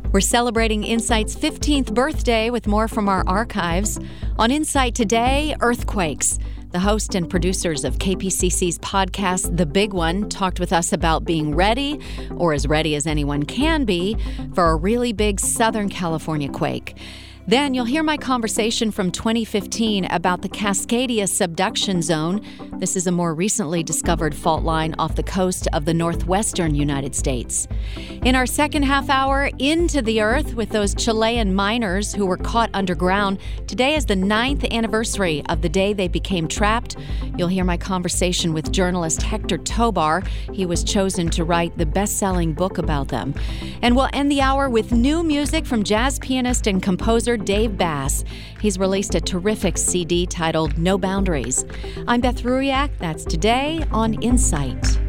We're celebrating Insight's 15th birthday with more from our archives. On Insight today, earthquakes. The host and producers of KPCC's podcast, The Big One, talked with us about being ready, or as ready as anyone can be, for a really big Southern California quake. Then you'll hear my conversation from 2015 about the Cascadia subduction zone. This is a more recently discovered fault line off the coast of the northwestern United States. In our second half hour, Into the Earth with those Chilean miners who were caught underground. Today is the 9th anniversary of the day they became trapped. You'll hear my conversation with journalist Hector Tobar. He was chosen to write the best-selling book about them. And we'll end the hour with new music from jazz pianist and composer Dave Bass. He's released a terrific CD titled No Boundaries. I'm Beth Ruiak. That's today on Insight.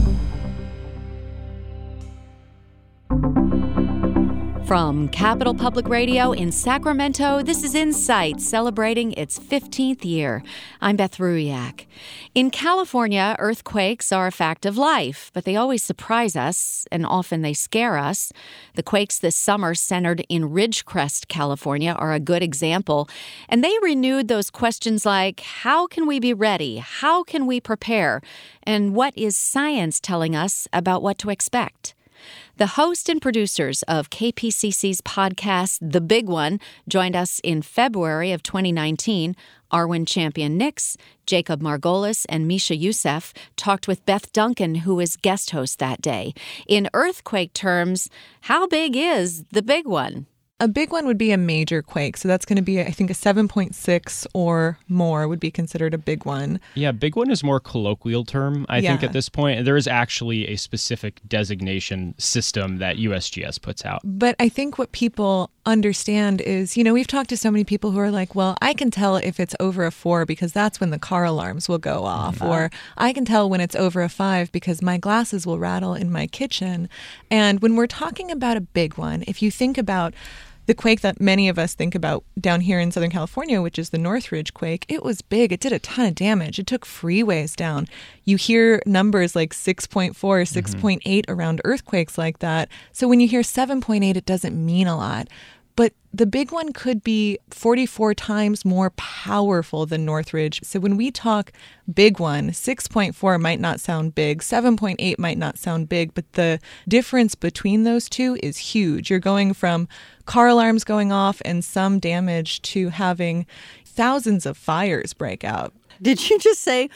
From Capital Public Radio in Sacramento, this is Insight, celebrating its 15th year. I'm Beth Ruiak. In California, earthquakes are a fact of life, but they always surprise us, and often they scare us. The quakes this summer centered in Ridgecrest, California, are a good example, and they renewed those questions like, how can we be ready? How can we prepare? And what is science telling us about what to expect? The host and producers of KPCC's podcast, The Big One, joined us in February of 2019. Arwen Champion-Nix, Jacob Margolis, and Misha Youssef talked with Beth Duncan, who was guest host that day. In earthquake terms, how big is the big one? A big one would be a major quake. So that's going to be, I think, a 7.6 or more would be considered a big one. Yeah, big one is more colloquial term, I think, at this point. There is actually a specific designation system that USGS puts out. But I think what people understand is, we've talked to so many people who are like, well, I can tell if it's over a 4 because that's when the car alarms will go off. Mm-hmm. Or I can tell when it's over a 5 because my glasses will rattle in my kitchen. And when we're talking about a big one, if you think about the quake that many of us think about down here in Southern California, which is the Northridge quake, it was big. It did a ton of damage. It took freeways down. You hear numbers like 6.4, 6.8 around earthquakes like that. So when you hear 7.8, it doesn't mean a lot. But the big one could be 44 times more powerful than Northridge. So when we talk big one, 6.4 might not sound big, 7.8 might not sound big, but the difference between those two is huge. You're going from car alarms going off and some damage to having thousands of fires break out. Did you just say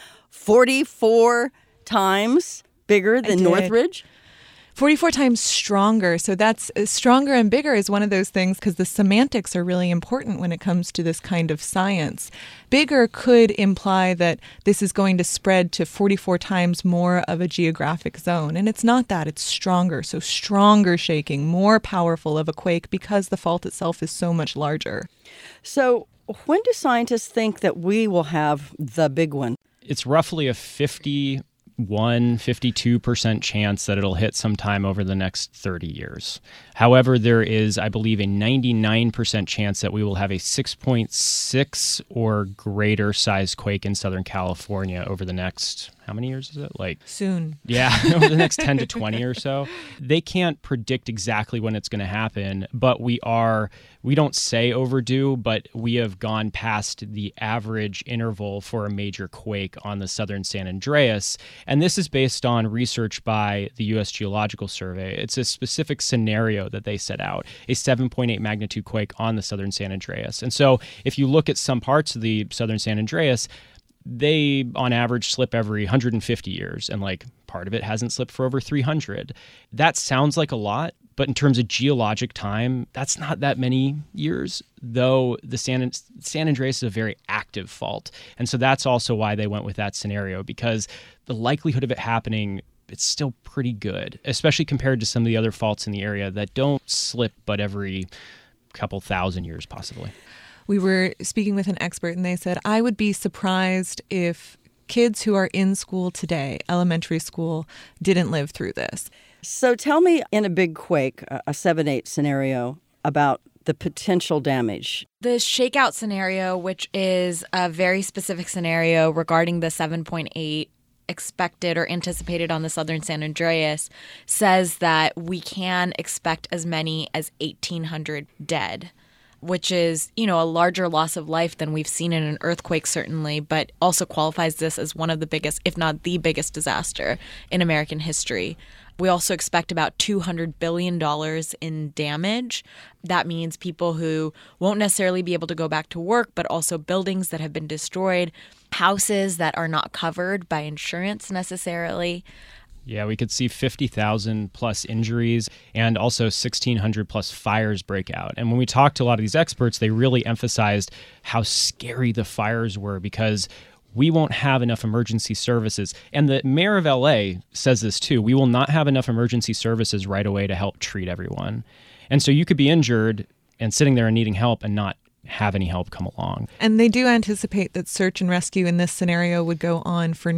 44 times bigger than Northridge? 44 times stronger. So that's stronger and bigger is one of those things because the semantics are really important when it comes to this kind of science. Bigger could imply that this is going to spread to 44 times more of a geographic zone. And it's not that. It's stronger. So stronger shaking, more powerful of a quake because the fault itself is so much larger. So when do scientists think that we will have the big one? It's roughly a 52% chance that it'll hit sometime over the next 30 years. However, there is, I believe, a 99% chance that we will have a 6.6 or greater size quake in Southern California over the next, how many years is it? Soon. Yeah, over the next 10 to 20 or so. They can't predict exactly when it's going to happen, but we don't say overdue, but we have gone past the average interval for a major quake on the southern San Andreas. And this is based on research by the U.S. Geological Survey. It's a specific scenario that they set out, a 7.8 magnitude quake on the southern San Andreas. And so if you look at some parts of the southern San Andreas, they, on average, slip every 150 years, and part of it hasn't slipped for over 300. That sounds like a lot, but in terms of geologic time, that's not that many years, though the San Andreas is a very active fault. And so that's also why they went with that scenario, because the likelihood of it happening, it's still pretty good, especially compared to some of the other faults in the area that don't slip but every couple thousand years possibly. We were speaking with an expert and they said, I would be surprised if kids who are in school today, elementary school, didn't live through this. So tell me, in a big quake, a 7.8 scenario, about the potential damage. The shakeout scenario, which is a very specific scenario regarding the 7.8 expected or anticipated on the southern San Andreas says that we can expect as many as 1,800 dead, which is, a larger loss of life than we've seen in an earthquake, certainly, but also qualifies this as one of the biggest, if not the biggest disaster in American history. We also expect about $200 billion in damage. That means people who won't necessarily be able to go back to work, but also buildings that have been destroyed, houses that are not covered by insurance necessarily. Yeah, we could see 50,000 plus injuries and also 1,600 plus fires break out. And when we talked to a lot of these experts, they really emphasized how scary the fires were because we won't have enough emergency services. And the mayor of LA says this too. We will not have enough emergency services right away to help treat everyone. And so you could be injured and sitting there and needing help and not have any help come along. And they do anticipate that search and rescue in this scenario would go on for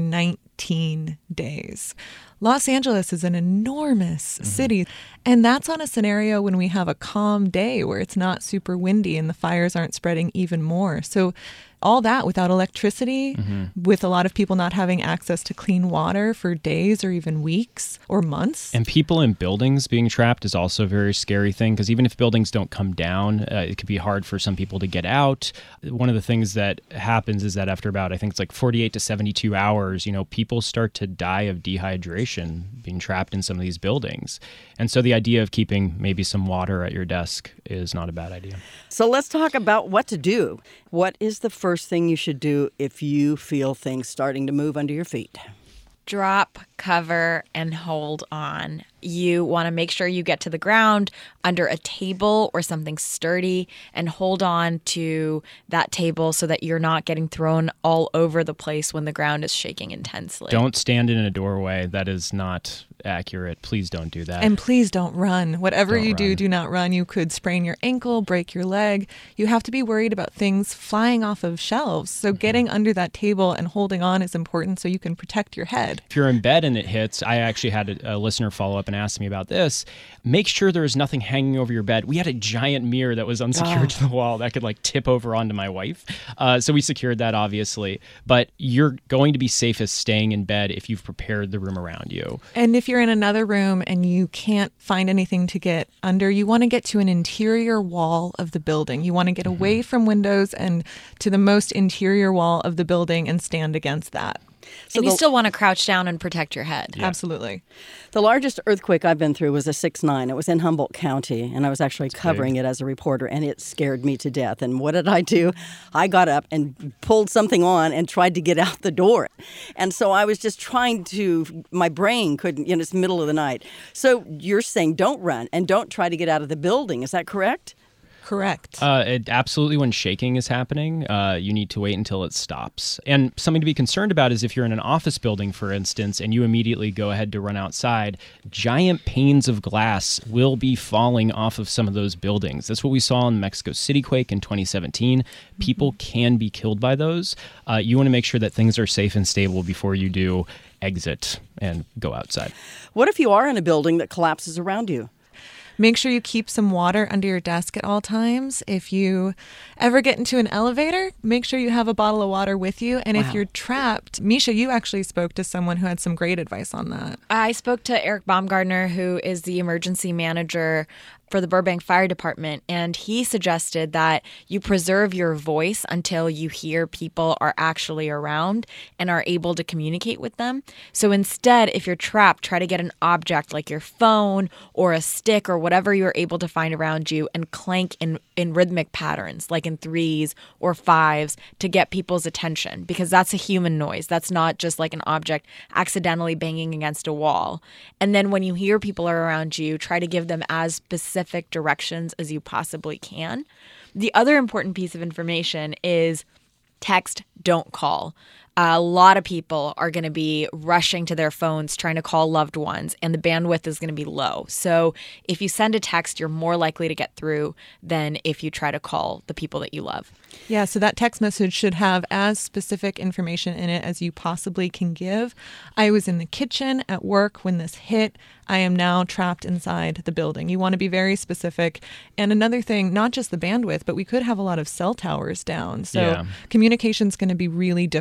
19 days. Los Angeles is an enormous city, and that's on a scenario when we have a calm day where it's not super windy and the fires aren't spreading even more. So all that without electricity, with a lot of people not having access to clean water for days or even weeks or months. And people in buildings being trapped is also a very scary thing because even if buildings don't come down, it could be hard for some people to get out. One of the things that happens is that after about, I think it's like 48 to 72 hours, people start to die of dehydration being trapped in some of these buildings. And so the idea of keeping maybe some water at your desk is not a bad idea. So let's talk about what to do. What is the first thing you should do if you feel things starting to move under your feet? Drop, cover, and hold on. You want to make sure you get to the ground under a table or something sturdy and hold on to that table so that you're not getting thrown all over the place when the ground is shaking intensely. Don't stand in a doorway. That is not accurate. Please don't do that. And please don't run. Whatever you do, do not run. You could sprain your ankle, break your leg. You have to be worried about things flying off of shelves. So getting under that table and holding on is important so you can protect your head. If you're in bed and it hits, I actually had a listener follow up and ask me about this. Make sure there is nothing hanging over your bed. We had a giant mirror that was unsecured to the wall that could tip over onto my wife. So we secured that, obviously. But you're going to be safest staying in bed if you've prepared the room around you. And if you're in another room and you can't find anything to get under, you want to get to an interior wall of the building. You want to get away from windows and to the most interior wall of the building and stand against that. So and you still want to crouch down and protect your head. Yeah. Absolutely. The largest earthquake I've been through was a 6.9. It was in Humboldt County, and I was actually covering it as a reporter, and it scared me to death. And what did I do? I got up and pulled something on and tried to get out the door. And so I was just trying to, my brain couldn't, it's middle of the night. So you're saying don't run and don't try to get out of the building. Is that correct? Correct. Absolutely, when shaking is happening, you need to wait until it stops. And something to be concerned about is if you're in an office building, for instance, and you immediately go ahead to run outside, giant panes of glass will be falling off of some of those buildings. That's what we saw in the Mexico City quake in 2017. People can be killed by those. You want to make sure that things are safe and stable before you do exit and go outside. What if you are in a building that collapses around you? Make sure you keep some water under your desk at all times. If you ever get into an elevator, make sure you have a bottle of water with you. And if you're trapped, Misha, you actually spoke to someone who had some great advice on that. I spoke to Eric Baumgardner, who is the emergency manager for the Burbank Fire Department, and he suggested that you preserve your voice until you hear people are actually around and are able to communicate with them. So instead, if you're trapped, try to get an object like your phone or a stick or whatever you're able to find around you and clank in rhythmic patterns, like in 3s or 5s, to get people's attention, because that's a human noise. That's not just like an object accidentally banging against a wall. And then when you hear people are around you, try to give them as specific directions as you possibly can. The other important piece of information is text, don't call. A lot of people are going to be rushing to their phones trying to call loved ones, and the bandwidth is going to be low. So if you send a text, you're more likely to get through than if you try to call the people that you love. Yeah, so that text message should have as specific information in it as you possibly can give. I was in the kitchen at work when this hit. I am now trapped inside the building. You want to be very specific. And another thing, not just the bandwidth, but we could have a lot of cell towers down. So communication's going to be really difficult.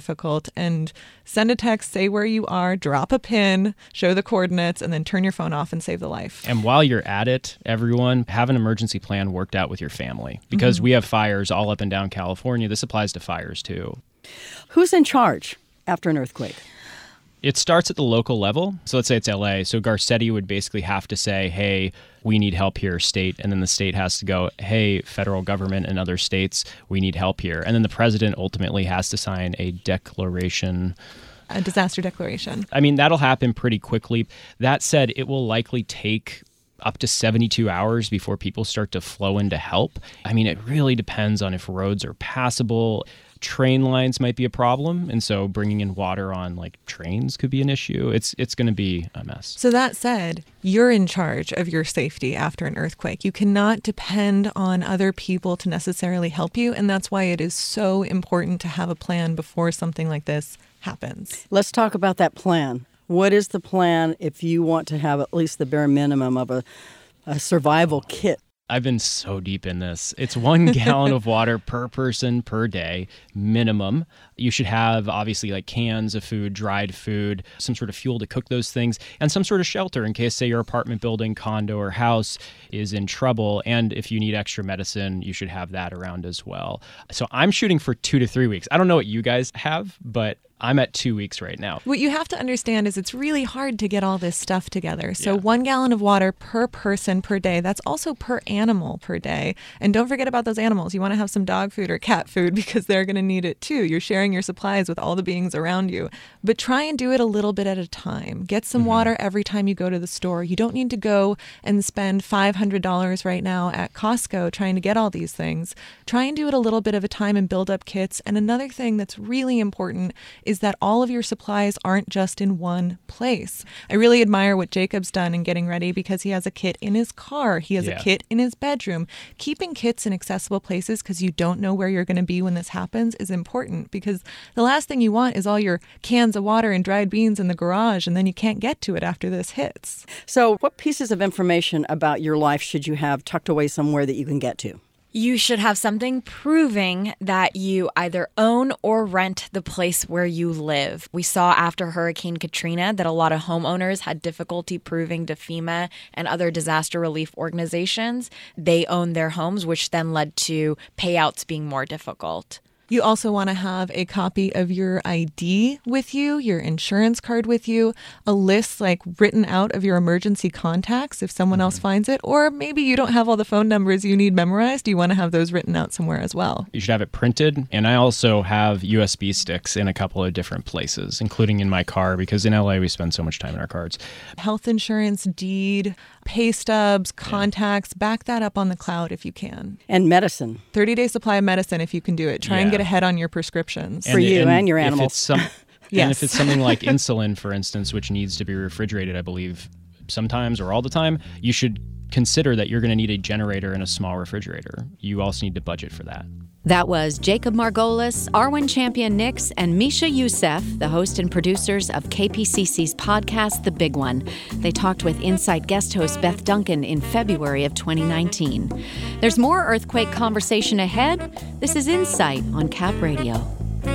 difficult. And send a text, say where you are, drop a pin, show the coordinates, and then turn your phone off and save the life. And while you're at it, everyone, have an emergency plan worked out with your family. Because we have fires all up and down California. This applies to fires too. Who's in charge after an earthquake? It starts at the local level. So let's say it's LA. So Garcetti would basically have to say, hey, we need help here, state. And then the state has to go, hey, federal government and other states, we need help here. And then the president ultimately has to sign a declaration. A disaster declaration. I mean, that'll happen pretty quickly. That said, it will likely take up to 72 hours before people start to flow in to help. I mean, it really depends on if roads are passable. Train lines might be a problem, and so bringing in water on like trains could be an issue. It's going to be a mess. So that said, you're in charge of your safety after an earthquake. You cannot depend on other people to necessarily help you, and that's why it is so important to have a plan before something like this happens. Let's talk about that plan. What is the plan if you want to have at least the bare minimum of a survival kit? I've been so deep in this. It's 1 gallon of water per person per day, minimum. You should have, obviously, like cans of food, dried food, some sort of fuel to cook those things, and some sort of shelter in case, say, your apartment building, condo, or house is in trouble. And if you need extra medicine, you should have that around as well. So I'm shooting for 2 to 3 weeks. I don't know what you guys have, but I'm at 2 weeks right now. What you have to understand is it's really hard to get all this stuff together. So 1 gallon of water per person per day. That's also per animal per day. And don't forget about those animals. You want to have some dog food or cat food because they're going to need it too. You're sharing your supplies with all the beings around you. But try and do it a little bit at a time. Get some water every time you go to the store. You don't need to go and spend $500 right now at Costco trying to get all these things. Try and do it a little bit of a time and build up kits. And another thing that's really important is that all of your supplies aren't just in one place. I really admire what Jacob's done in getting ready because he has a kit in his car. He has a kit in his bedroom. Keeping kits in accessible places because you don't know where you're going to be when this happens is important, because the last thing you want is all your cans of water and dried beans in the garage and then you can't get to it after this hits. So what pieces of information about your life should you have tucked away somewhere that you can get to? You should have something proving that you either own or rent the place where you live. We saw after Hurricane Katrina that a lot of homeowners had difficulty proving to FEMA and other disaster relief organizations they own their homes, which then led to payouts being more difficult. You also want to have a copy of your ID with you, your insurance card with you, a list like written out of your emergency contacts if someone else finds it, or maybe you don't have all the phone numbers you need memorized. You want to have those written out somewhere as well. You should have it printed. And I also have USB sticks in a couple of different places, including in my car, because in LA we spend so much time in our cars. Health insurance, deed, pay stubs, contacts, back that up on the cloud if you can. And medicine. 30-day supply of medicine if you can do it. Try and get ahead on your prescriptions. For you and your animals. And if it's something like insulin, for instance, which needs to be refrigerated, I believe, sometimes or all the time, you should consider that you're going to need a generator and a small refrigerator. You also need to budget for that. That was Jacob Margolis, Arwen Champion Nix, and Misha Youssef, the host and producers of KPCC's podcast, The Big One. They talked with Insight guest host Beth Duncan in February of 2019. There's more earthquake conversation ahead. This is Insight on Cap Radio.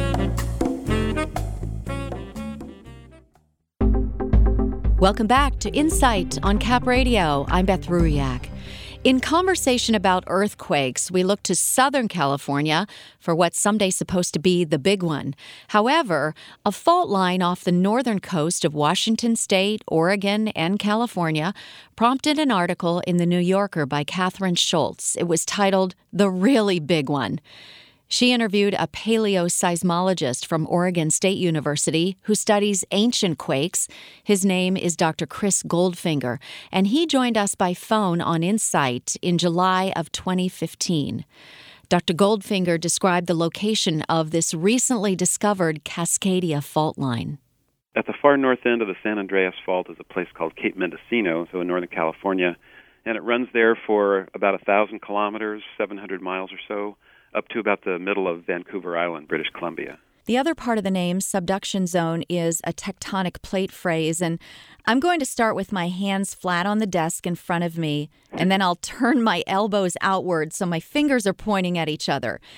Welcome back to Insight on Cap Radio. I'm Beth Ruiak. In conversation about earthquakes, we look to Southern California for what's someday supposed to be the big one. However, a fault line off the northern coast of Washington State, Oregon, and California prompted an article in The New Yorker by Catherine Schultz. It was titled, "The Really Big One." She interviewed a paleoseismologist from Oregon State University who studies ancient quakes. His name is Dr. Chris Goldfinger, and he joined us by phone on Insight in July of 2015. Dr. Goldfinger described the location of this recently discovered Cascadia fault line. At the far north end of the San Andreas Fault is a place called Cape Mendocino, so in Northern California, and it runs there for about 1,000 kilometers, 700 miles or so, up to about the middle of Vancouver Island, British Columbia. The other part of the name, subduction zone, is a tectonic plate phrase, and I'm going to start with my hands flat on the desk in front of me, and then I'll turn my elbows outward so my fingers are pointing at each other.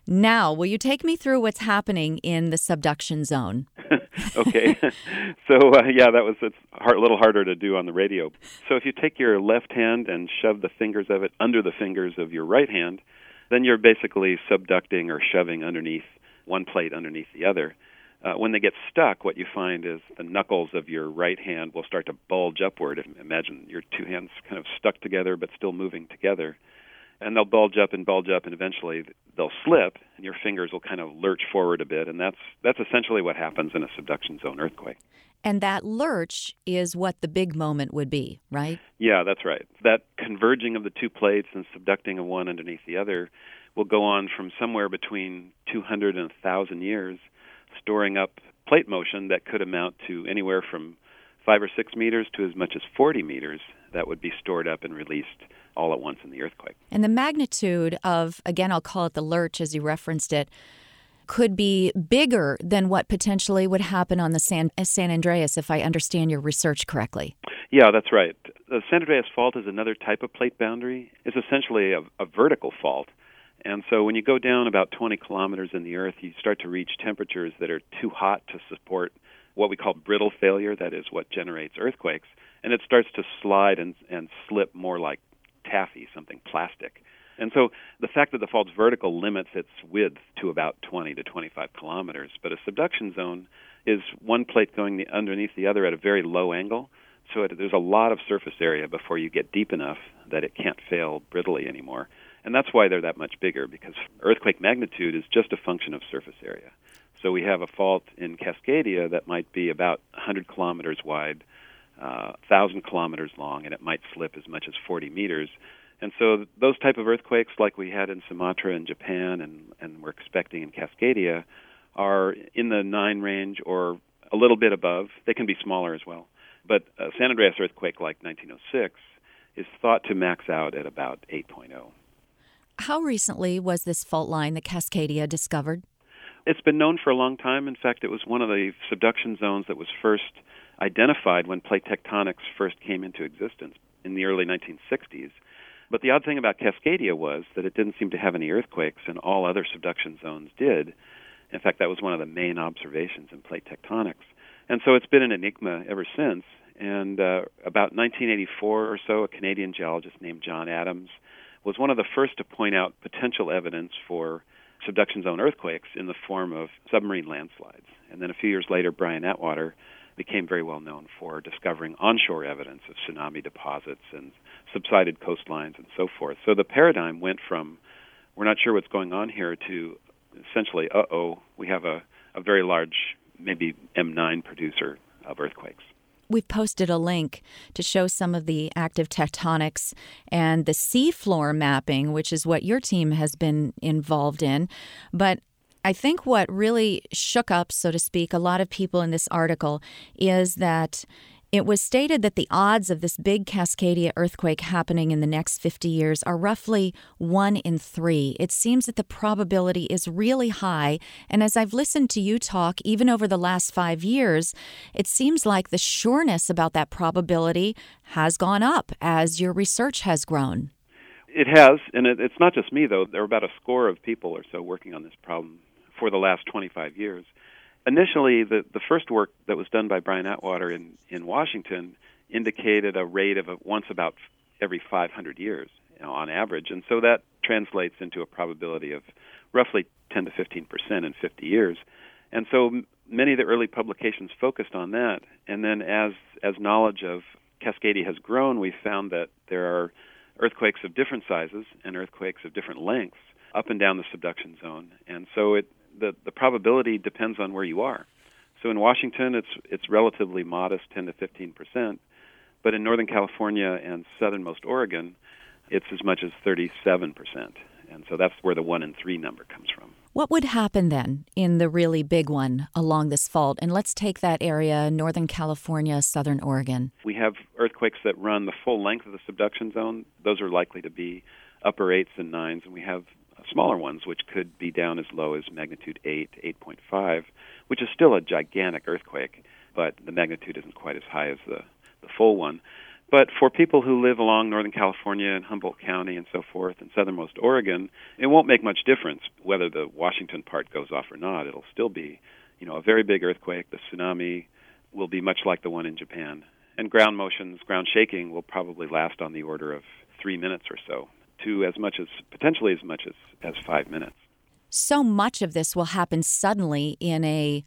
Now, will you take me through what's happening in the subduction zone? Okay. So, it's a little harder to do on the radio. So if you take your left hand and shove the fingers of it under the fingers of your right hand, then you're basically subducting or shoving underneath one plate underneath the other. When they get stuck, what you find is the knuckles of your right hand will start to bulge upward. Imagine your two hands kind of stuck together but still moving together. And they'll bulge up, and eventually they'll slip, and your fingers will kind of lurch forward a bit, and that's essentially what happens in a subduction zone earthquake. And that lurch is what the big moment would be, right? Yeah, that's right. That converging of the two plates and subducting of one underneath the other will go on from somewhere between 200 and 1,000 years, storing up plate motion that could amount to anywhere from 5 or 6 meters to as much as 40 meters that would be stored up and released all at once in the earthquake. And the magnitude of, again, I'll call it the lurch as you referenced it, could be bigger than what potentially would happen on the San Andreas, if I understand your research correctly. Yeah, that's right. The San Andreas Fault is another type of plate boundary. It's essentially a vertical fault. And so when you go down about 20 kilometers in the earth, you start to reach temperatures that are too hot to support what we call brittle failure, that is what generates earthquakes, and it starts to slide and slip more like taffy, something plastic. And so the fact that the fault's vertical limits its width to about 20 to 25 kilometers, but a subduction zone is one plate going underneath the other at a very low angle, so there's a lot of surface area before you get deep enough that it can't fail brittly anymore. And that's why they're that much bigger, because earthquake magnitude is just a function of surface area. So we have a fault in Cascadia that might be about 100 kilometers wide, 1,000 kilometers long, and it might slip as much as 40 meters. And so those type of earthquakes, like we had in Sumatra and Japan and we're expecting in Cascadia, are in the 9 range or a little bit above. They can be smaller as well. But a San Andreas earthquake like 1906 is thought to max out at about 8.0. How recently was this fault line, the Cascadia, discovered? It's been known for a long time. In fact, it was one of the subduction zones that was first identified when plate tectonics first came into existence in the early 1960s. But the odd thing about Cascadia was that it didn't seem to have any earthquakes, and all other subduction zones did. In fact, that was one of the main observations in plate tectonics. And so it's been an enigma ever since. And about 1984 or so, a Canadian geologist named John Adams was one of the first to point out potential evidence for subduction zone earthquakes in the form of submarine landslides. And then a few years later, Brian Atwater became very well known for discovering onshore evidence of tsunami deposits and subsided coastlines and so forth. So the paradigm went from, we're not sure what's going on here, to essentially, we have a very large, maybe M9 producer of earthquakes. We've posted a link to show some of the active tectonics and the seafloor mapping, which is what your team has been involved in. But I think what really shook up, so to speak, a lot of people in this article is that it was stated that the odds of this big Cascadia earthquake happening in the next 50 years are roughly 1 in 3. It seems that the probability is really high. And as I've listened to you talk, even over the last 5 years, it seems like the sureness about that probability has gone up as your research has grown. It has, and it's not just me, though. There are about a score of people or so working on this problem for the last 25 years. Initially, the first work that was done by Brian Atwater in Washington indicated a rate of once about every 500 years, on average. And so that translates into a probability of roughly 10 to 15% in 50 years. And so many of the early publications focused on that. And then as knowledge of Cascadia has grown, we found that there are earthquakes of different sizes and earthquakes of different lengths up and down the subduction zone. And so the probability depends on where you are. So in Washington, it's relatively modest, 10 to 15%, but in Northern California and southernmost Oregon, it's as much as 37%. And so that's where the 1 in 3 number comes from. What would happen then in the really big one along this fault? And let's take that area, Northern California, southern Oregon. We have earthquakes that run the full length of the subduction zone. Those are likely to be upper 8s and 9s, and we have smaller ones, which could be down as low as magnitude 8, 8.5, which is still a gigantic earthquake, but the magnitude isn't quite as high as the full one. But for people who live along Northern California and Humboldt County and so forth and southernmost Oregon, it won't make much difference whether the Washington part goes off or not. It'll still be, a very big earthquake. The tsunami will be much like the one in Japan. And ground motions, ground shaking will probably last on the order of 3 minutes or so, to potentially as much as 5 minutes. So much of this will happen suddenly in a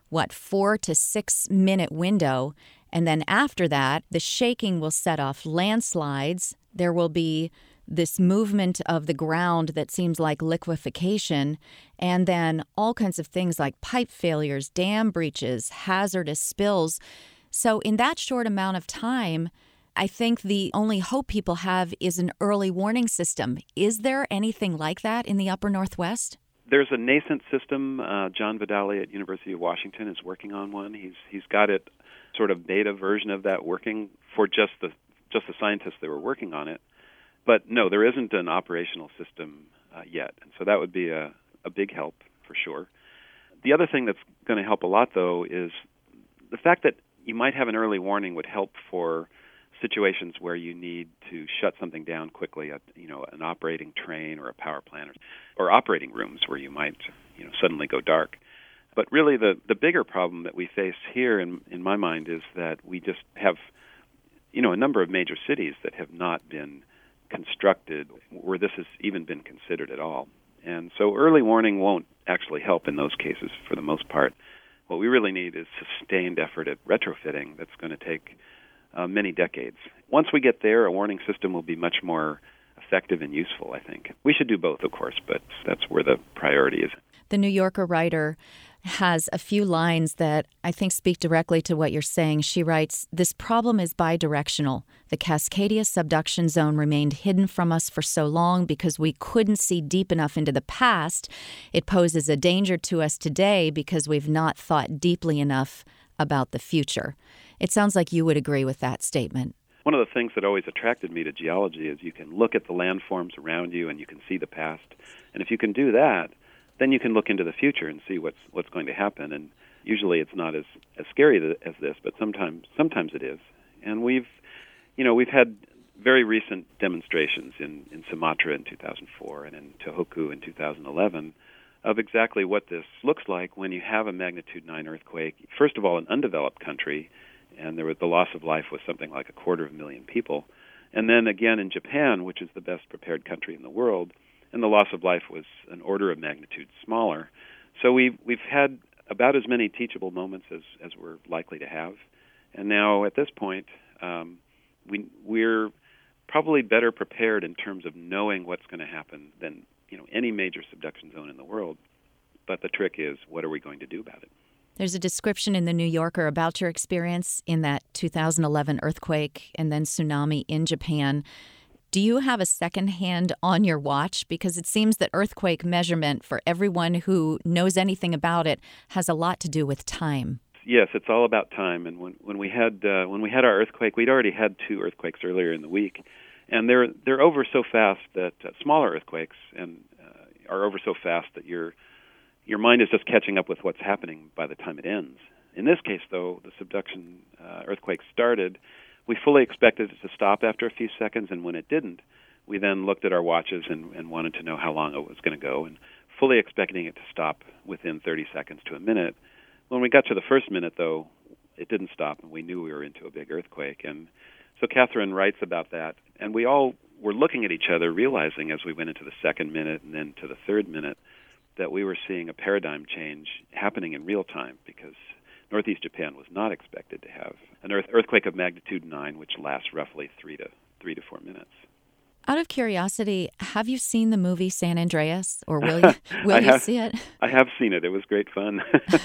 4 to 6 minute window. And then after that, the shaking will set off landslides. There will be this movement of the ground that seems like liquefaction, and then all kinds of things like pipe failures, dam breaches, hazardous spills. So in that short amount of time, I think the only hope people have is an early warning system. Is there anything like that in the upper Northwest? There's a nascent system. John Vidali at University of Washington is working on one. He's got it sort of beta version of that working for just the scientists that were working on it. But no, there isn't an operational system yet, and so that would be a big help for sure. The other thing that's going to help a lot, though, is the fact that you might have an early warning would help for situations where you need to shut something down quickly, an operating train or a power plant, or operating rooms where you might, suddenly go dark. But really, the bigger problem that we face here, in my mind, is that we just have, a number of major cities that have not been constructed where this has even been considered at all. And so early warning won't actually help in those cases for the most part. What we really need is sustained effort at retrofitting that's going to take many decades. Once we get there, a warning system will be much more effective and useful, I think. We should do both, of course, but that's where the priority is. The New Yorker writer has a few lines that I think speak directly to what you're saying. She writes, "This problem is bidirectional. The Cascadia subduction zone remained hidden from us for so long because we couldn't see deep enough into the past. It poses a danger to us today because we've not thought deeply enough about the future." It sounds like you would agree with that statement. One of the things that always attracted me to geology is you can look at the landforms around you and you can see the past. And if you can do that, then you can look into the future and see what's going to happen. And usually it's not as scary as this, but sometimes it is. And we've had very recent demonstrations in Sumatra in 2004 and in Tohoku in 2011 of exactly what this looks like when you have a magnitude 9 earthquake. First of all, an undeveloped country, and the loss of life was something like 250,000 people. And then again in Japan, which is the best prepared country in the world, and the loss of life was an order of magnitude smaller. So we've had about as many teachable moments as we're likely to have. And now at this point, we're probably better prepared in terms of knowing what's going to happen than any major subduction zone in the world. But the trick is, what are we going to do about it? There's a description in the New Yorker about your experience in that 2011 earthquake and then tsunami in Japan. Do you have a second hand on your watch? Because it seems that earthquake measurement, for everyone who knows anything about it, has a lot to do with time. Yes, it's all about time. And when we had our earthquake, we'd already had 2 earthquakes earlier in the week, and they're over so fast that smaller earthquakes are over so fast that your mind is just catching up with what's happening by the time it ends. In this case, though, the subduction earthquake started. We fully expected it to stop after a few seconds, and when it didn't, we then looked at our watches and wanted to know how long it was going to go, and fully expecting it to stop within 30 seconds to a minute. When we got to the first minute, though, it didn't stop, and we knew we were into a big earthquake. And so Catherine writes about that, and we all were looking at each other, realizing as we went into the second minute and then to the third minute that we were seeing a paradigm change happening in real time, because Northeast Japan was not expected to have an earthquake of magnitude 9, which lasts roughly 3 to 4 minutes. Out of curiosity, have you seen the movie San Andreas, or will you see it? I have seen it. It was great fun.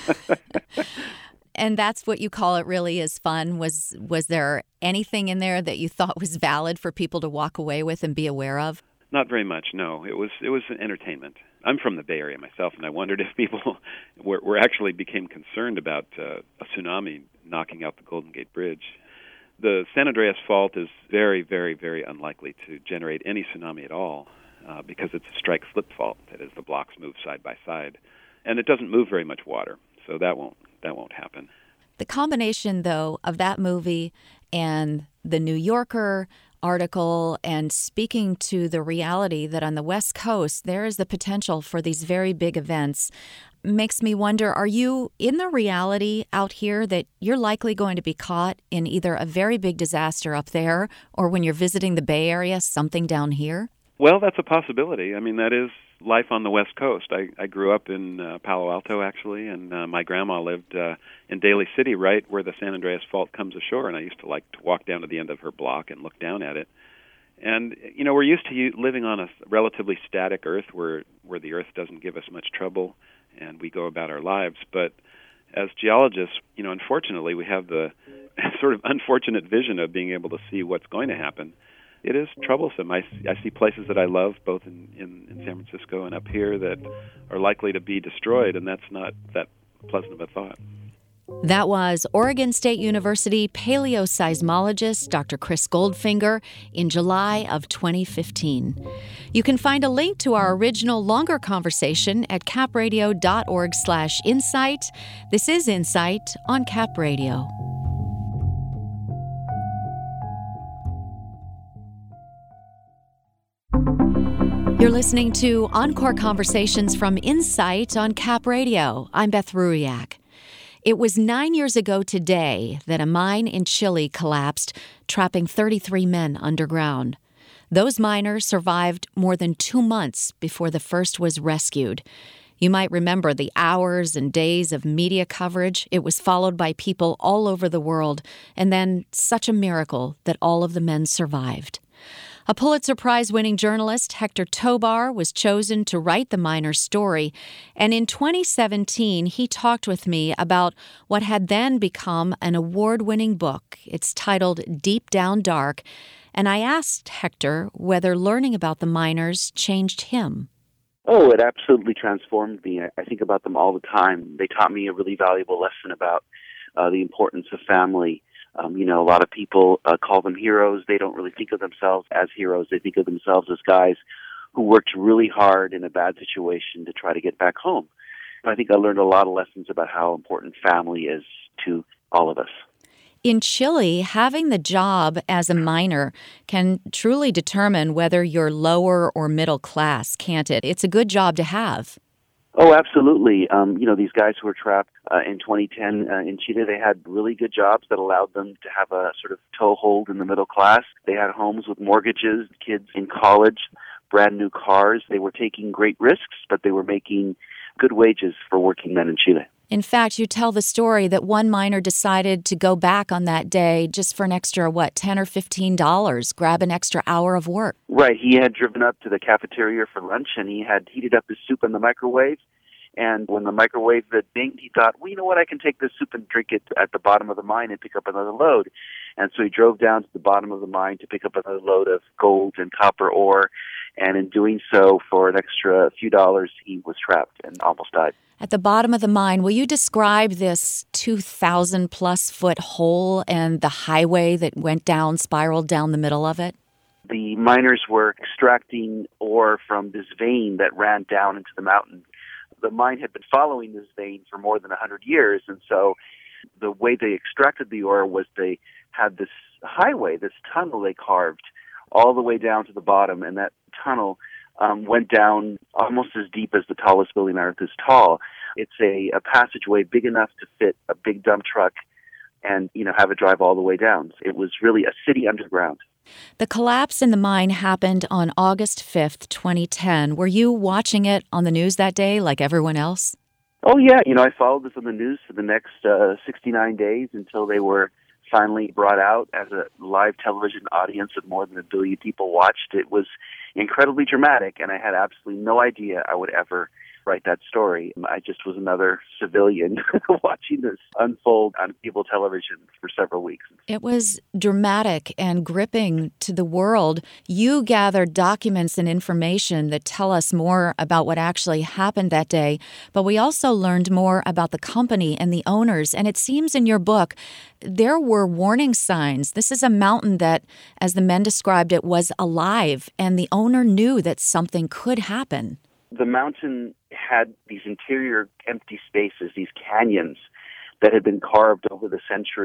And that's what you call it, really, is fun. Was there anything in there that you thought was valid for people to walk away with and be aware of? Not very much, no. It was an entertainment. I'm from the Bay Area myself, and I wondered if people were actually became concerned about a tsunami knocking out the Golden Gate Bridge. The San Andreas Fault is very, very, very unlikely to generate any tsunami at all because it's a strike-slip fault. That is, the blocks move side by side, and it doesn't move very much water, so that won't happen. The combination, though, of that movie and the New Yorker article and speaking to the reality that on the West Coast, there is the potential for these very big events, makes me wonder, are you in the reality out here that you're likely going to be caught in either a very big disaster up there or when you're visiting the Bay Area, something down here? Well, that's a possibility. I mean, that is life on the West Coast. I grew up in Palo Alto, actually, and my grandma lived in Daly City, right where the San Andreas Fault comes ashore, and I used to like to walk down to the end of her block and look down at it. And, we're used to living on a relatively static Earth where the Earth doesn't give us much trouble, and we go about our lives. But as geologists, unfortunately, we have the sort of unfortunate vision of being able to see what's going to happen. It is troublesome. I see places that I love, both in San Francisco and up here, that are likely to be destroyed, and that's not that pleasant of a thought. That was Oregon State University paleoseismologist Dr. Chris Goldfinger in July of 2015. You can find a link to our original longer conversation at capradio.org/insight. This is Insight on Cap Radio. You're listening to Encore Conversations from Insight on Cap Radio. I'm Beth Ruiak. It was 9 years ago today that a mine in Chile collapsed, trapping 33 men underground. Those miners survived more than 2 months before the first was rescued. You might remember the hours and days of media coverage. It was followed by people all over the world, and then such a miracle that all of the men survived. A Pulitzer Prize-winning journalist, Hector Tobar, was chosen to write the miner's story, and in 2017, he talked with me about what had then become an award-winning book. It's titled Deep Down Dark, and I asked Hector whether learning about the miners changed him. Oh, it absolutely transformed me. I think about them all the time. They taught me a really valuable lesson about the importance of family. A lot of people call them heroes. They don't really think of themselves as heroes. They think of themselves as guys who worked really hard in a bad situation to try to get back home. And I think I learned a lot of lessons about how important family is to all of us. In Chile, having the job as a miner can truly determine whether you're lower or middle class, can't it? It's a good job to have. Oh, absolutely. These guys who were trapped in 2010 in Chile, they had really good jobs that allowed them to have a sort of toehold in the middle class. They had homes with mortgages, kids in college, brand new cars. They were taking great risks, but they were making good wages for working men in Chile. In fact, you tell the story that one miner decided to go back on that day just for an extra, $10 or $15, grab an extra hour of work. Right. He had driven up to the cafeteria for lunch, and he had heated up his soup in the microwave. And when the microwave dinged, he thought, well, you know what, I can take this soup and drink it at the bottom of the mine and pick up another load. And so he drove down to the bottom of the mine to pick up another load of gold and copper ore. And in doing so, for an extra few dollars, he was trapped and almost died. At the bottom of the mine, will you describe this 2,000-plus foot hole and the highway that spiraled down the middle of it? The miners were extracting ore from this vein that ran down into the mountain. The mine had been following this vein for more than 100 years, and so the way they extracted the ore was they had this highway, this tunnel they carved all the way down to the bottom, and that tunnel went down almost as deep as the tallest building on Earth is tall. It's a passageway big enough to fit a big dump truck and, have it drive all the way down. It was really a city underground. The collapse in the mine happened on August 5th, 2010. Were you watching it on the news that day like everyone else? Oh, yeah. I followed this on the news for the next 69 days until they were finally brought out as a live television audience of more than 1 billion people watched. It was incredibly dramatic, and I had absolutely no idea I would ever write that story. I just was another civilian watching this unfold on cable television for several weeks. It was dramatic and gripping to the world. You gathered documents and information that tell us more about what actually happened that day, but we also learned more about the company and the owners, and it seems in your book there were warning signs. This is a mountain that, as the men described it, was alive, and the owner knew that something could happen. The mountain had these interior empty spaces, these canyons that had been carved over the century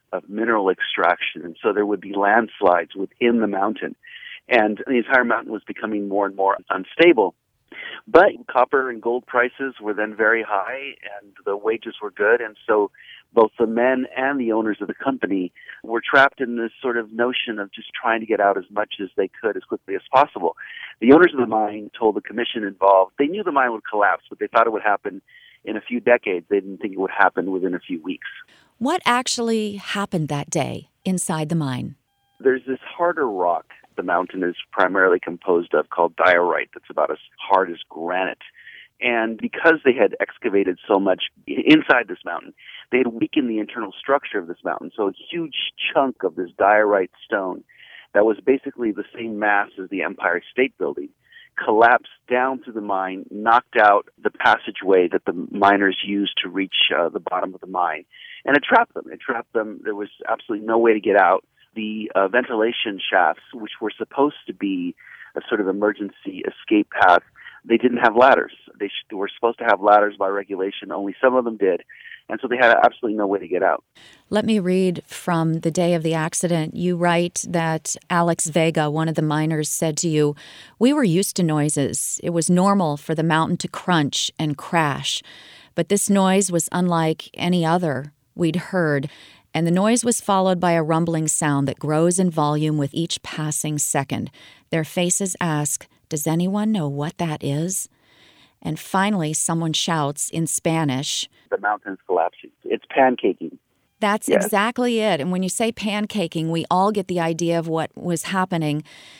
of mineral extraction. And so there would be landslides within the mountain. And the entire mountain was becoming more and more unstable. But copper and gold prices were then very high, and the wages were good. And so both the men and the owners of the company were trapped in this sort of notion of just trying to get out as much as they could as quickly as possible. The owners of the mine told the commission involved they knew the mine would collapse, but they thought it would happen in a few decades. They didn't think it would happen within a few weeks. What actually happened that day inside the mine? There's this harder rock the mountain is primarily composed of called diorite that's about as hard as granite. And because they had excavated so much inside this mountain, they had weakened the internal structure of this mountain. So a huge chunk of this diorite stone that was basically the same mass as the Empire State Building collapsed down through the mine, knocked out the passageway that the miners used to reach the bottom of the mine. And it trapped them. There was absolutely no way to get out. The ventilation shafts, which were supposed to be a sort of emergency escape path, they didn't have ladders. They were supposed to have ladders by regulation. Only some of them did. And so they had absolutely no way to get out. Let me read from the day of the accident. You write that Alex Vega, one of the miners, said to you, "We were used to noises. It was normal for the mountain to crunch and crash. But this noise was unlike any other we'd heard. And the noise was followed by a rumbling sound that grows in volume with each passing second. Their faces ask, 'Does anyone know what that is?' And finally, someone shouts in Spanish, 'The mountain's collapsing.' It's pancaking." That's exactly it. And when you say pancaking, we all get the idea of what was happening.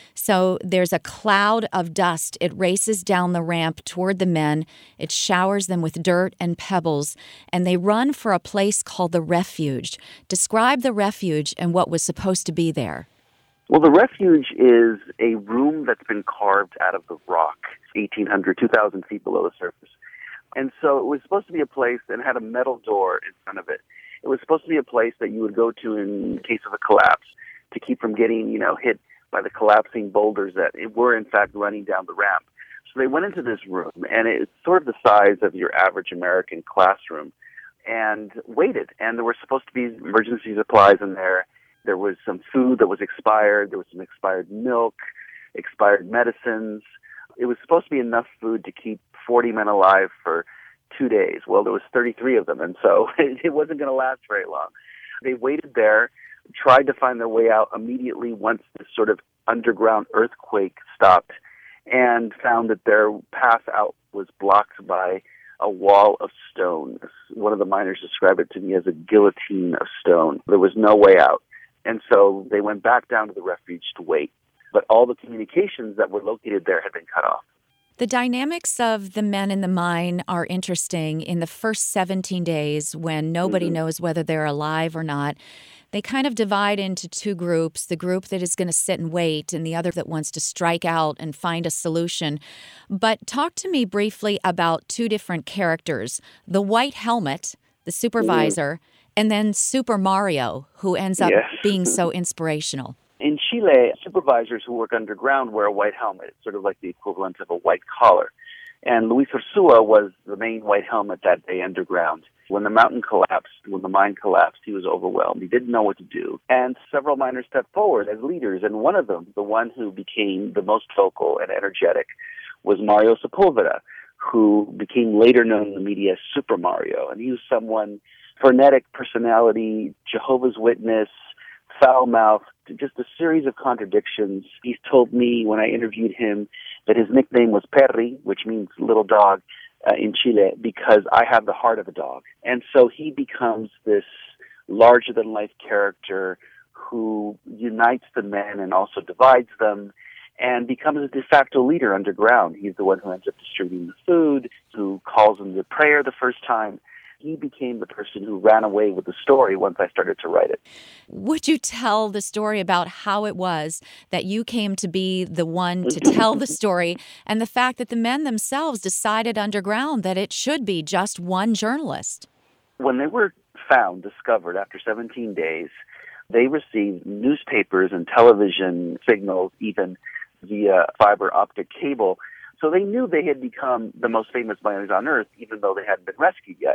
So there's a cloud of dust. It races down the ramp toward the men. It showers them with dirt and pebbles, and they run for a place called the refuge. Describe the refuge and what was supposed to be there. Well, the refuge is a room that's been carved out of the rock, 1,800, 2,000 feet below the surface. And so it was supposed to be a place that had a metal door in front of it. It was supposed to be a place that you would go to in case of a collapse to keep from getting, hit by the collapsing boulders that were, in fact, running down the ramp. So they went into this room, and it's sort of the size of your average American classroom, and waited. And there were supposed to be emergency supplies in there. There was some food that was expired. There was some expired milk, expired medicines. It was supposed to be enough food to keep 40 men alive for 2 days. Well, there was 33 of them, and so it wasn't going to last very long. They waited there, tried to find their way out immediately once this sort of underground earthquake stopped, and found that their path out was blocked by a wall of stone. One of the miners described it to me as a guillotine of stone. There was no way out. And so they went back down to the refuge to wait. But all the communications that were located there had been cut off. The dynamics of the men in the mine are interesting. In the first 17 days, when nobody knows whether they're alive or not, they kind of divide into two groups, the group that is going to sit and wait and the other that wants to strike out and find a solution. But talk to me briefly about two different characters, the White Helmet, the supervisor, and then Super Mario, who ends up being so inspirational. In Chile, supervisors who work underground wear a white helmet. It's sort of like the equivalent of a white collar. And Luis Ursua was the main white helmet that day underground. When the mountain collapsed, when the mine collapsed, he was overwhelmed. He didn't know what to do. And several miners stepped forward as leaders. And one of them, the one who became the most vocal and energetic, was Mario Sepulveda, who became later known in the media as Super Mario. And he was someone, frenetic personality, Jehovah's Witness, foul-mouthed, just a series of contradictions. He's told me when I interviewed him that his nickname was Perry, which means little dog in Chile, because I have the heart of a dog. And so he becomes this larger-than-life character who unites the men and also divides them and becomes a de facto leader underground. He's the one who ends up distributing the food, who calls them to prayer the first time. He became the person who ran away with the story once I started to write it. Would you tell the story about how it was that you came to be the one to tell the story and the fact that the men themselves decided underground that it should be just one journalist? When they were discovered after 17 days, they received newspapers and television signals, even via fiber optic cable. So they knew they had become the most famous miners on Earth, even though they hadn't been rescued yet.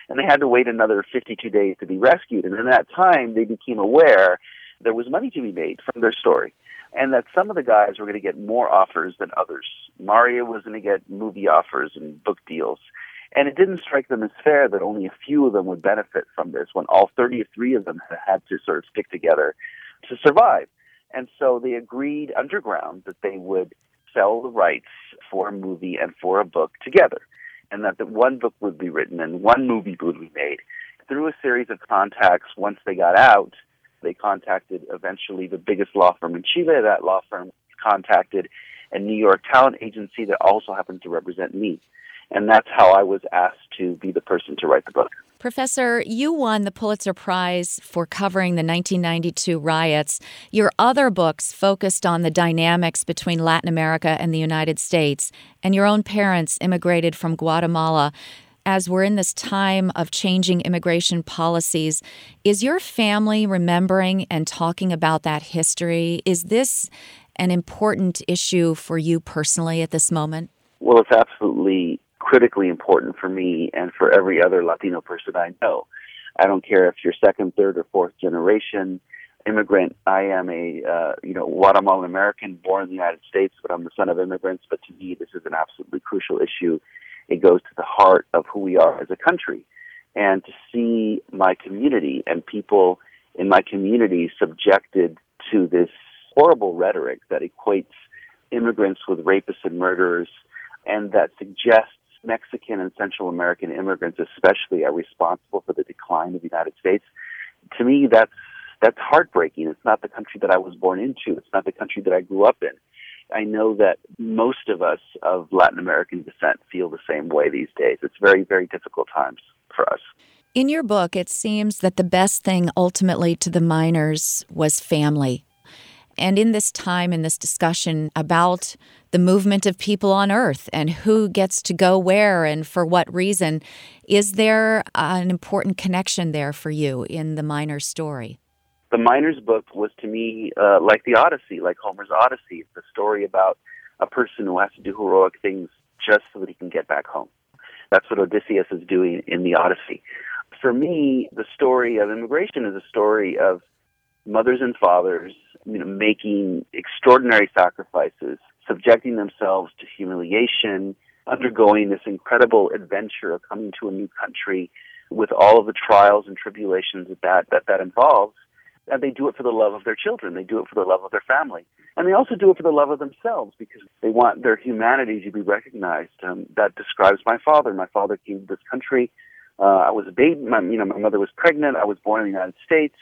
and they had to wait another 52 days to be rescued. And in that time, they became aware there was money to be made from their story, and that some of the guys were going to get more offers than others. Maria was going to get movie offers and book deals. And it didn't strike them as fair that only a few of them would benefit from this when all 33 of them had to sort of stick together to survive. And so they agreed underground that they would sell the rights for a movie and for a book together, and that the one book would be written and one movie would be made. Through a series of contacts, once they got out, they contacted eventually the biggest law firm in Chile. That law firm contacted a New York talent agency that also happened to represent me. And that's how I was asked to be the person to write the book. Professor, you won the Pulitzer Prize for covering the 1992 riots. Your other books focused on the dynamics between Latin America and the United States, and your own parents immigrated from Guatemala. As we're in this time of changing immigration policies, is your family remembering and talking about that history? Is this an important issue for you personally at this moment? Well, it's absolutely critically important for me and for every other Latino person I know. I don't care if you're second, third, or fourth generation immigrant. I am a Guatemalan American born in the United States, but I'm the son of immigrants. But to me, this is an absolutely crucial issue. It goes to the heart of who we are as a country. And to see my community and people in my community subjected to this horrible rhetoric that equates immigrants with rapists and murderers, and that suggests Mexican and Central American immigrants especially are responsible for the decline of the United States. To me, that's heartbreaking. It's not the country that I was born into. It's not the country that I grew up in. I know that most of us of Latin American descent feel the same way these days. It's very, very difficult times for us. In your book, it seems that the best thing ultimately to the miners was family. And in this time, in this discussion about the movement of people on Earth and who gets to go where and for what reason, is there an important connection there for you in the miner's story? The miner's book was to me like the Odyssey, like Homer's Odyssey. It's a story about a person who has to do heroic things just so that he can get back home. That's what Odysseus is doing in the Odyssey. For me, the story of immigration is a story of mothers and fathers, making extraordinary sacrifices, subjecting themselves to humiliation, undergoing this incredible adventure of coming to a new country with all of the trials and tribulations that involves. And they do it for the love of their children. They do it for the love of their family. And they also do it for the love of themselves because they want their humanity to be recognized. That describes my father. My father came to this country. I was a baby. My mother was pregnant. I was born in the United States.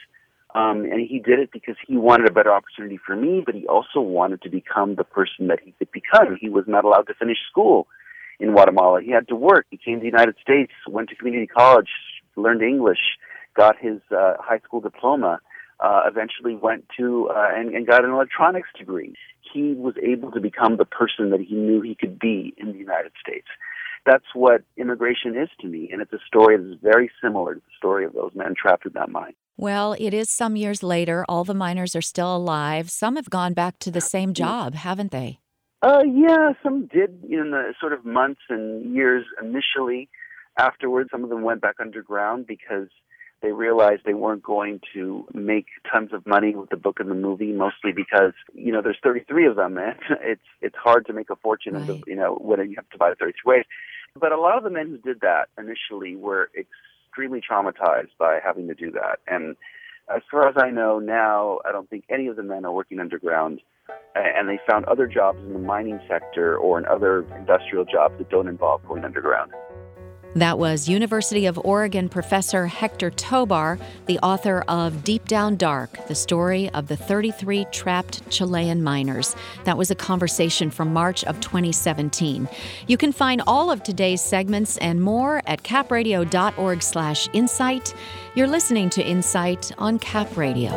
And he did it because he wanted a better opportunity for me, but he also wanted to become the person that he could become. He was not allowed to finish school in Guatemala. He had to work. He came to the United States, went to community college, learned English, got his high school diploma, eventually went to and got an electronics degree. He was able to become the person that he knew he could be in the United States. That's what immigration is to me, and it's a story that's very similar to the story of those men trapped in that mine. Well, it is some years later. All the miners are still alive. Some have gone back to the same job, haven't they? Yeah, some did in the sort of months and years initially. Afterwards, some of them went back underground because they realized they weren't going to make tons of money with the book and the movie, mostly because, there's 33 of them, and it's hard to make a fortune, right. When you have to buy 33 ways. But a lot of the men who did that initially were extremely traumatized by having to do that. And as far as I know now, I don't think any of the men are working underground, and they found other jobs in the mining sector or in other industrial jobs that don't involve going underground. That was University of Oregon professor Hector Tobar, the author of Deep Down Dark, the story of the 33 trapped Chilean miners. That was a conversation from March of 2017. You can find all of today's segments and more at capradio.org/insight. You're listening to Insight on Cap Radio.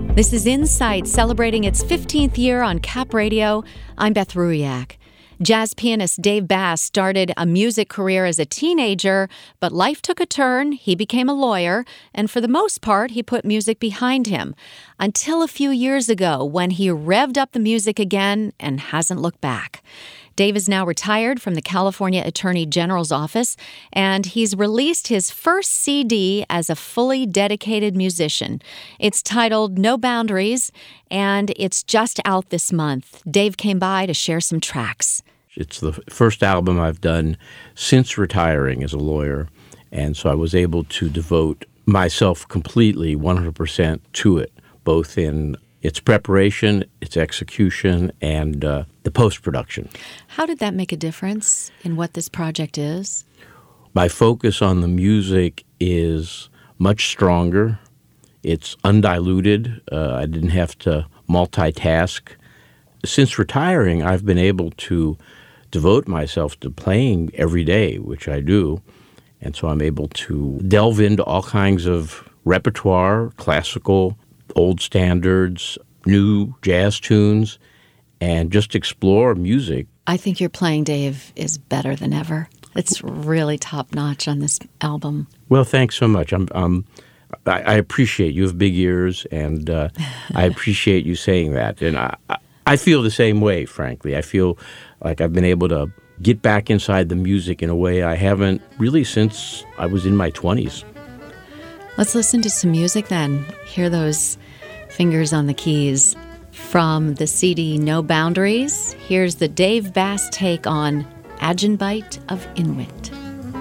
This is Insight, celebrating its 15th year on Cap Radio. I'm Beth Ruiak. Jazz pianist Dave Bass started a music career as a teenager, but life took a turn. He became a lawyer, and for the most part, he put music behind him. Until a few years ago, when he revved up the music again and hasn't looked back. Dave is now retired from the California Attorney General's office, and he's released his first CD as a fully dedicated musician. It's titled No Boundaries, and it's just out this month. Dave came by to share some tracks. It's the first album I've done since retiring as a lawyer, and so I was able to devote myself completely, 100% to it, both in its preparation, its execution, and the post-production. How did that make a difference in what this project is? My focus on the music is much stronger. It's undiluted. I didn't have to multitask. Since retiring, I've been able to devote myself to playing every day, which I do, and so I'm able to delve into all kinds of repertoire, classical, old standards, new jazz tunes, and just explore music. I think your playing, Dave, is better than ever. It's really top-notch on this album. Well, thanks so much. I appreciate you have big ears, and I appreciate you saying that. And I feel the same way, frankly. I feel like I've been able to get back inside the music in a way I haven't really since I was in my 20s. Let's listen to some music then. Hear those fingers on the keys. From the CD No Boundaries, here's the Dave Bass take on Agenbite of Inwit.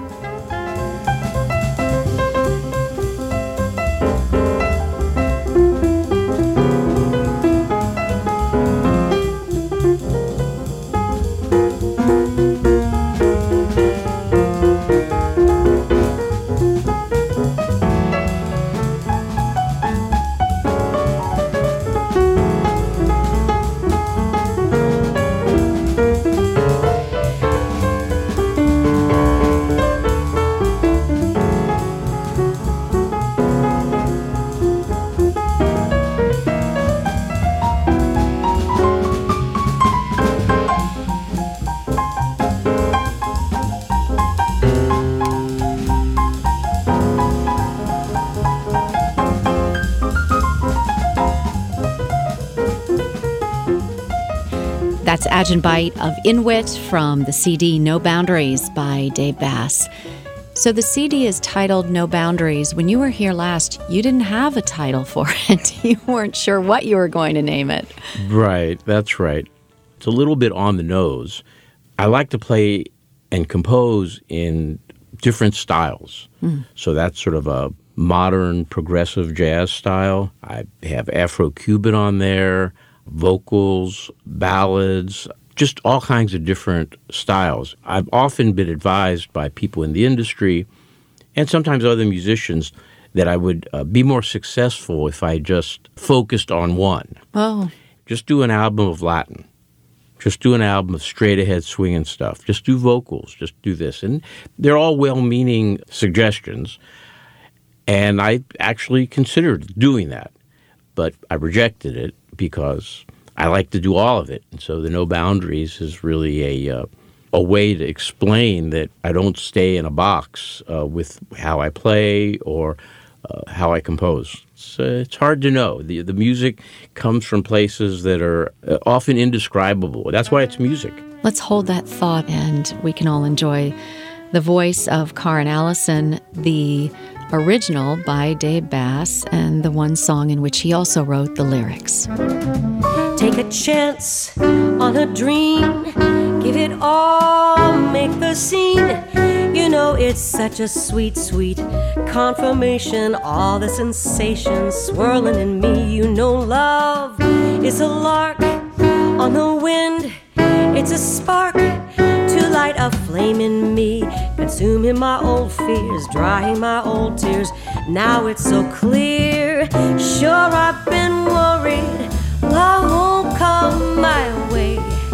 That's Agenbite of Inwit from the CD No Boundaries by Dave Bass. So the CD is titled No Boundaries. When you were here last, you didn't have a title for it. You weren't sure what you were going to name it. Right, that's right. It's a little bit on the nose. I like to play and compose in different styles. So that's sort of a modern progressive jazz style. I have Afro-Cuban on there, vocals, ballads, just all kinds of different styles. I've often been advised by people in the industry and sometimes other musicians that I would be more successful if I just focused on one. Oh. Just do an album of Latin. Just do an album of straight-ahead swinging stuff. Just do vocals. Just do this. And they're all well-meaning suggestions. And I actually considered doing that. But I rejected it because I like to do all of it. And so the No Boundaries is really a way to explain that I don't stay in a box with how I play or how I compose. It's hard to know. The music comes from places that are often indescribable. That's why it's music. Let's hold that thought, and we can all enjoy the voice of Karen Allison, the original by Dave Bass, and the one song in which he also wrote the lyrics. Take a chance on a dream, give it all, make the scene. You know it's such a sweet, sweet confirmation. All the sensations swirling in me. You know love is a lark on the wind. It's a spark to light a flame in me, consuming my old fears, drying my old tears. Now it's so clear. Sure, I've been worried, love won't come my way.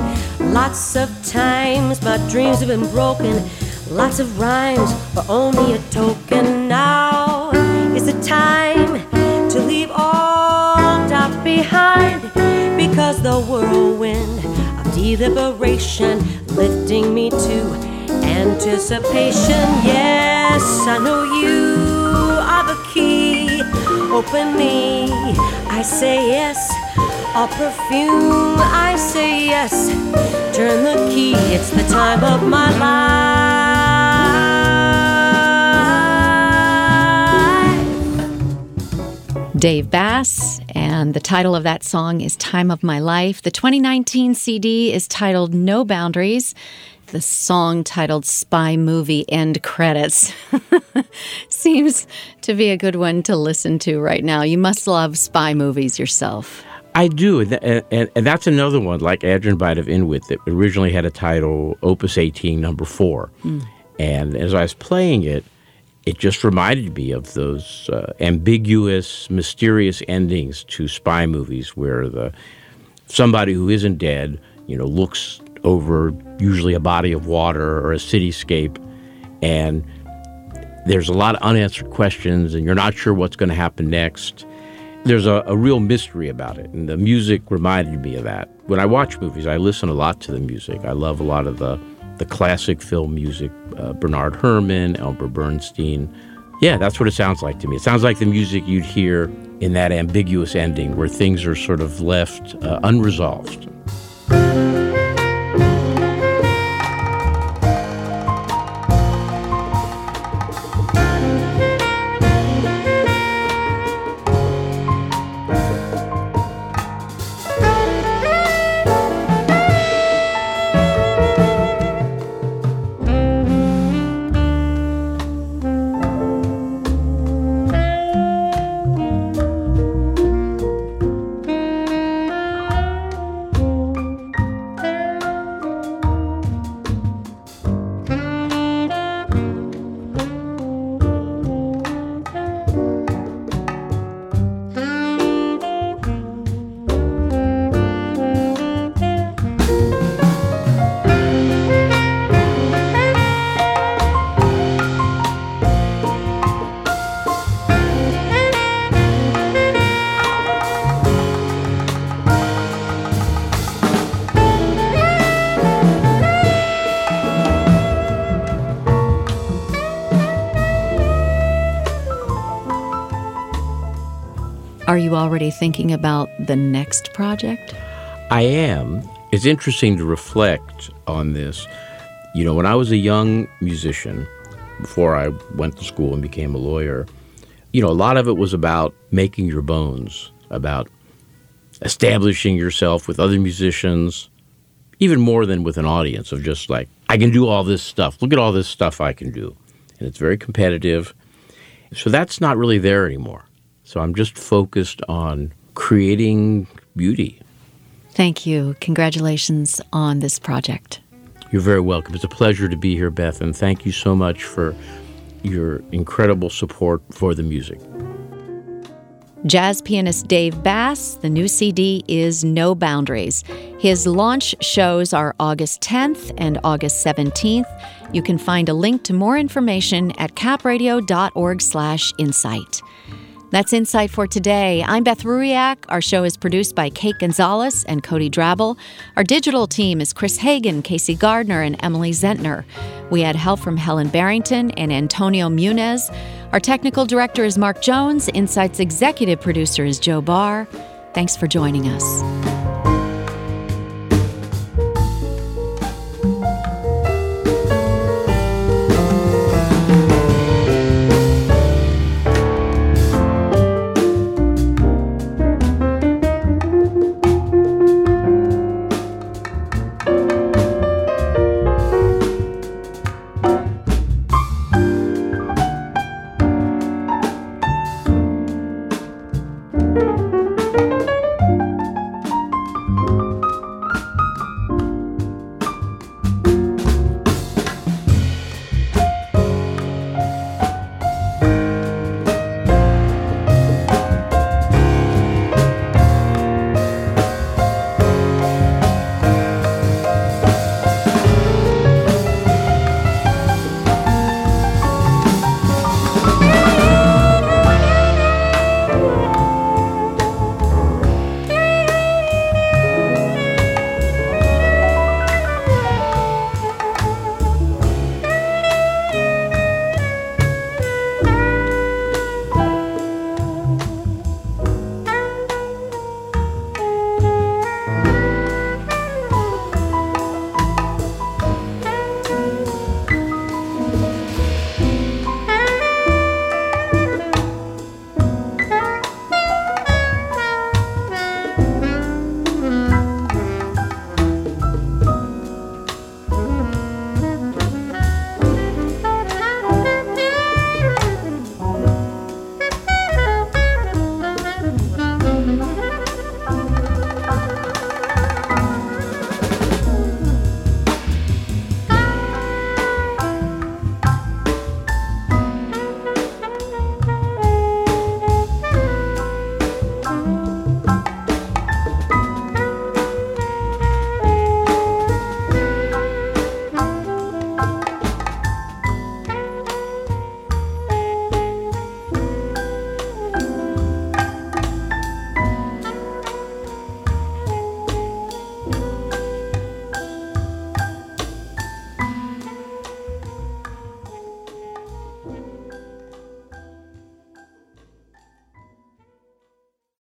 Lots of times my dreams have been broken. Lots of rhymes but only a token. Now is the time to leave all doubt the whirlwind of deliberation, lifting me to anticipation. Yes, I know you are the key. Open me, I say yes. All perfume, I say yes. Turn the key, it's the time of my life. Dave Bass, and the title of that song is Time of My Life. The 2019 CD is titled No Boundaries. The song titled Spy Movie End Credits seems to be a good one to listen to right now. You must love spy movies yourself. I do, and that's another one, like Adrenbite of Inwit, that originally had a title, Opus 18, number 4. And as I was playing it, it just reminded me of those ambiguous, mysterious endings to spy movies where somebody who isn't dead, looks over usually a body of water or a cityscape, and there's a lot of unanswered questions, and you're not sure what's going to happen next. There's a real mystery about it, and the music reminded me of that. When I watch movies, I listen a lot to the music. I love a lot of the classic film music, Bernard Herrmann, Elmer Bernstein. Yeah, that's what it sounds like to me. It sounds like the music you'd hear in that ambiguous ending where things are sort of left unresolved. Are you already thinking about the next project? I am. It's interesting to reflect on this. When I was a young musician, before I went to school and became a lawyer, a lot of it was about making your bones, about establishing yourself with other musicians, even more than with an audience, of just like, I can do all this stuff. Look at all this stuff I can do. And it's very competitive. So that's not really there anymore. So I'm just focused on creating beauty. Thank you. Congratulations on this project. You're very welcome. It's a pleasure to be here, Beth, and thank you so much for your incredible support for the music. Jazz pianist Dave Bass, the new CD is No Boundaries. His launch shows are August 10th and August 17th. You can find a link to more information at capradio.org/insight. That's Insight for today. I'm Beth Ruiak. Our show is produced by Kate Gonzalez and Cody Drabble. Our digital team is Chris Hagan, Casey Gardner, and Emily Zentner. We had help from Helen Barrington and Antonio Munez. Our technical director is Mark Jones. Insight's executive producer is Joe Barr. Thanks for joining us.